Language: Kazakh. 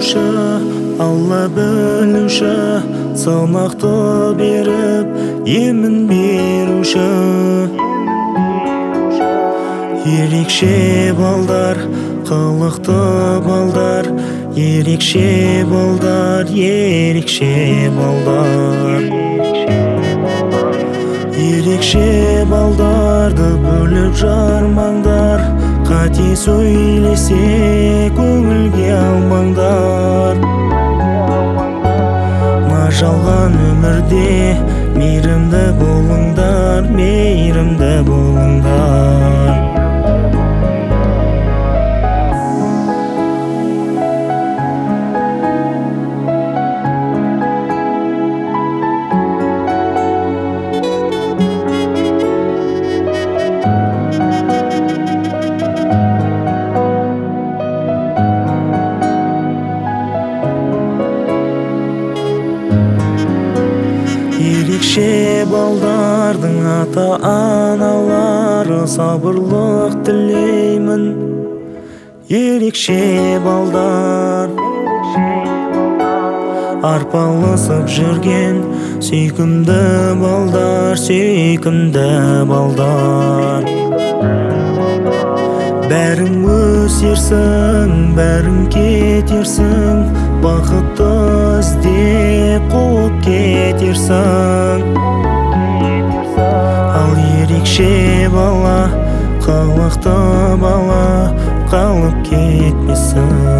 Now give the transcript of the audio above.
беруші, Алла білуші, сынақты беріп емін беруші. Ерекше балдар, қылықты балдар, ерекше балдар, ерекше балдар. Ерекше балдарды бөліп жармаңдар, қате сөйлесе көңілге алмаңдар. Мажалған өмірде мейірімді болыңдар, мейірімді болыңдар. Ерекше балдардың ата-аналары сабырлық тілеймін. Ерекше балдар, арпалысып жүрген сүйкімді балдар, сүйкімді балдар. Бәрің өсерсің, бәрің кетерсің, бақытты іздеп қуып кетерсің. Ал ерекше бала, қылықты бала, қалып кетмесін.